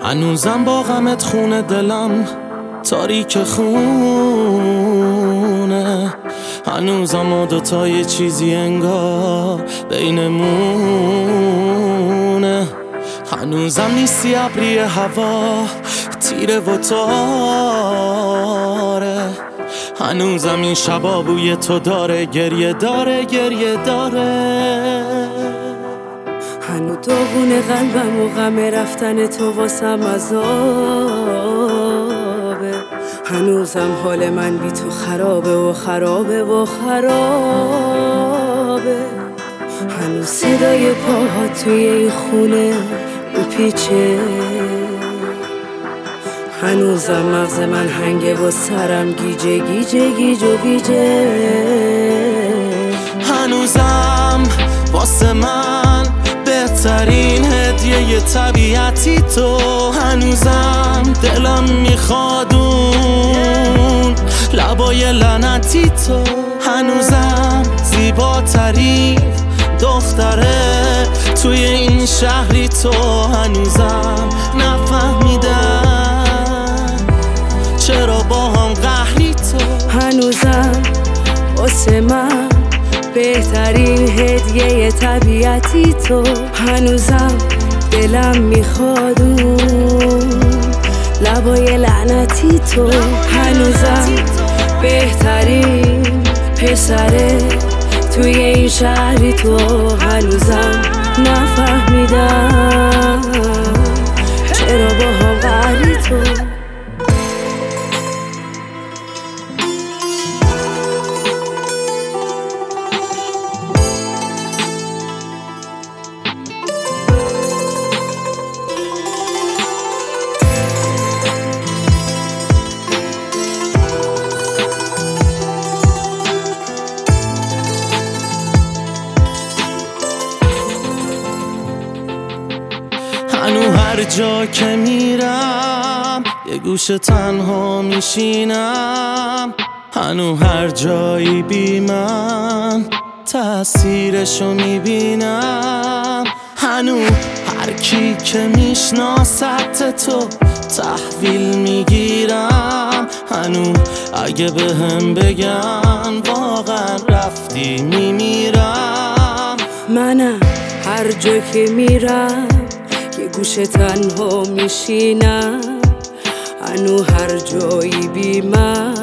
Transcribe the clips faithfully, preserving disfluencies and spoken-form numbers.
هنوزم با غمت خونه دلم تاریک خونه، هنوزم ما دوتا یه چیزی انگار بینمونه. هنوزم نیستی ابری هوا تیره و تاره، هنوزم این شبا بوی تو داره، گریه داره گریه داره. هنو داغون قلبم و غم رفتن تو واسم عذابه، هنوزم حال من بی تو خرابه و خرابه و خرابه. هنوز صدای پاها توی این خونه میپیچه، هنوزم مغز من هنگه و سرم گیجه گیجه گیج و گیجه. هنوزم واسه من بهترین هدیه طبیعتی تو، هنوزم دلم میخواد اون لبای لعنتی تو، هنوزم زیباترین دختره توی این شهری تو، هنوزم نفهمیدم چرا با هم قهری تو. هنوزم واسه من بهترین هدیه طبیعتی تو، هنوزم دلم میخواد اون لبای لعنتی تو، هنوزم بهترین پسره توی این شهری تو، هنوزم نفهمیدم چرا با هم قهری تو. هنو هر جا که میرم یه گوشه تنها میشینم، هنو هر جایی بی من تأثیرشو میبینم، هنو هر کی که میشناست تو تحویل میگیرم، هنو اگه به هم بگن واقعا رفتی میمیرم. منم هر جا که میرم یه گوشه تنها میشینم، هنو هر جایی بی من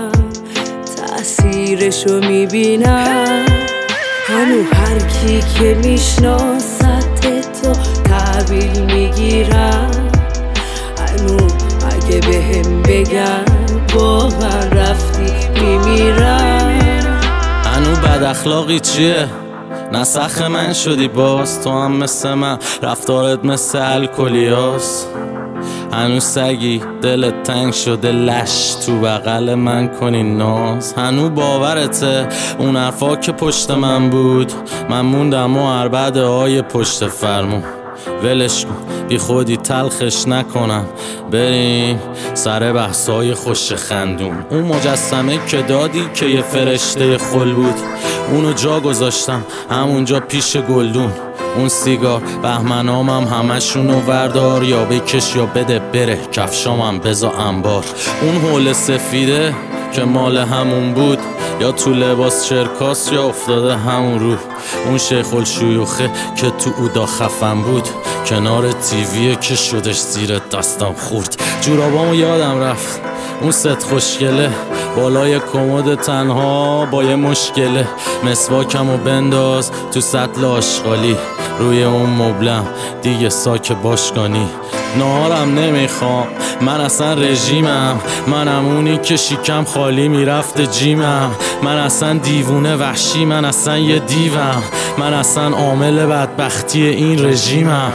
تأثیرشو میبینم، هنو هر کی که میشناست تو تحویل میگیرم، هنو اگه به هم بگن با من رفتی میمیرم. هنو بد اخلاقی چیه؟ نسخ من شدی باز، تو هم مثل من رفتارت مثل الکلیاست، هنو سگی دلت تنگ شده لش تو بغل من کنی ناز، هنو باورته اون حرفا که پشت من بود من موندم و عربده های پشت فرمون، ولش کن بی خودی تلخش نکنم، بریم سر بحثای خوش خندون. اون مجسمه که دادی که یه فرشته خل بود، اونو جا گذاشتم همونجا پیش گلدون، اون سیگار بهمنامم همشونو وردار، یا بکش یا بده بره کفشامم بزا انبار، اون حول سفیده که مال همون بود یا تو لباس چرکاس یا افتاده همون رو، اون شیخ الشیوخه که تو اودا خفن بود کنار تیویه که شدش زیر دستم خورد، جورابامو یادم رفت اون ست خوشگله بالای کمد تنها با یه مشکله، مسواکمو بنداز تو سطل آشغالی روی اون مبلم دیگه ساک باشگانی، نهارم نمیخوام من اصلا رژیمم، منم اونی که شیکم خالی میرفته جیمم، من اصلا دیوونه وحشی، من اصلا یه دیوم، من اصلا عامل بدبختی این رژیمم.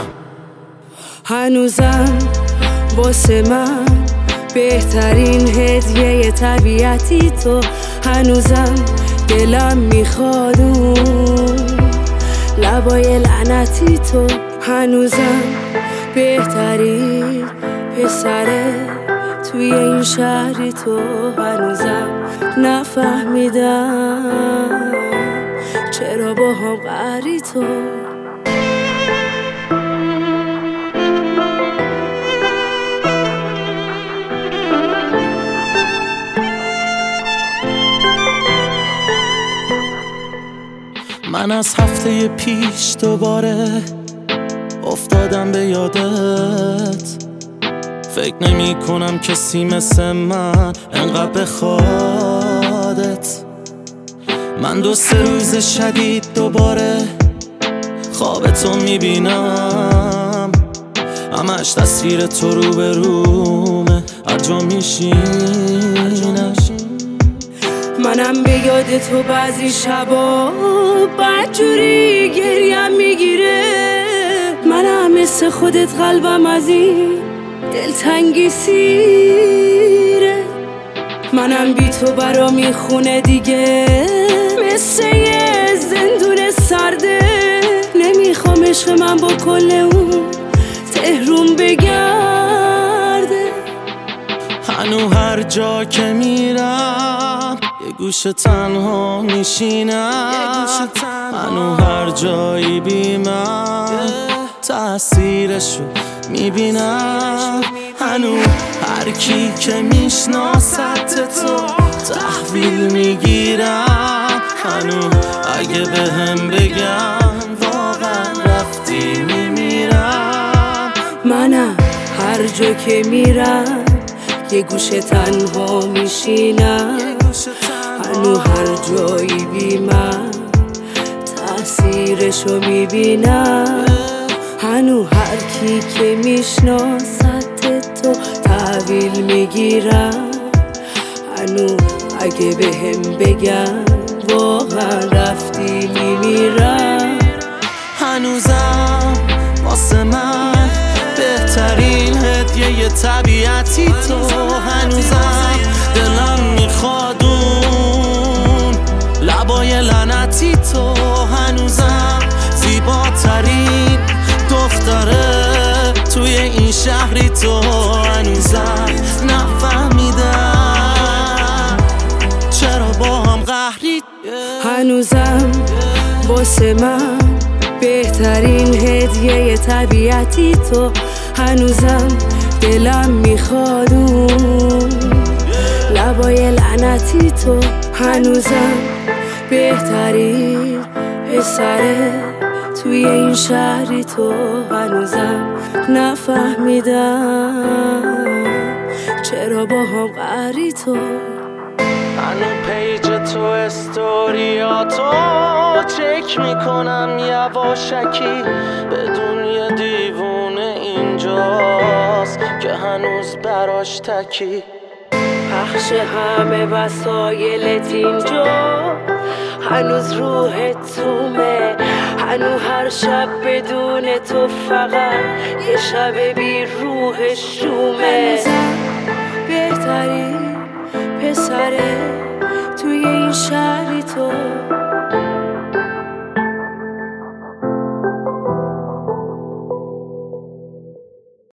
هنوزم واسه من بهترین هدیه طبیعتی تو، هنوزم دلم میخواد اون لبای لعنتی تو، هنوزم بهترین پسره توی این شهری تو، هنوزم نفهمیدم چرا با هم قهری تو. من از هفته پیش دوباره افتادم به یادت، فکر نمی کنم کسی مثل من انقدر بخوادت. من دو سه روز شدید دوباره خواب تو میبینم، همش تصویر تو رو به رومه، هر جا میشینم. منم به یاد تو بعضی شبا بدجوری گریم میگیره، منم مثل خودت قلبم از این دلتنگی سیره. منم بی تو برا میخونه دیگه مثل یه زندون سرده، نمیخوام عشق من با کل اون تهرون بگرده. هنو هر جا که میرم یه گوشه تنها میشینم، هنو هر جایی بی من تأثیرشو میبینم. هنو هر کی که میشناست تو تحویل میگیرم، هنو اگه به هم بگم واقعا رفتی میمیرم. منم هر جا که میرم یه گوشه تنها میشینم، هنو هر جایی بی من تأثیرشو میبینم. هنو هر کی که میشناست تو تحویل میگیرم، هنو اگه به هم بگم واقعا رفتی میمیرم. هنوزم واسه من بهترین هدیه طبیعتی تو، هنوزم دلم میخواد اون لبای لعنتی تو، هنوزم زیباترین دختره توی این شهری تو، هنوزم نفهمیدم چرا با هم قهری. هنوزم واسه من بهترین هدیه طبیعتی تو، هنوزم دلم میخواد اون لبای لعنتی تو، هنوزم بهترین پسره توی این شهری تو، هنوزم نفهمیدم چرا با هم قهری تو. هنو پیج تو استوریاتو چک میکنم یواشکی، بدون یه دیوونه اینجاست که هنوز براش تکی. پخش همه وسایلت اینجا، هنوز روحت تومه، هنو هر شب بدون تو فقط یه شب بی روح شومه. هنوزم بهترین پسره توی این شهر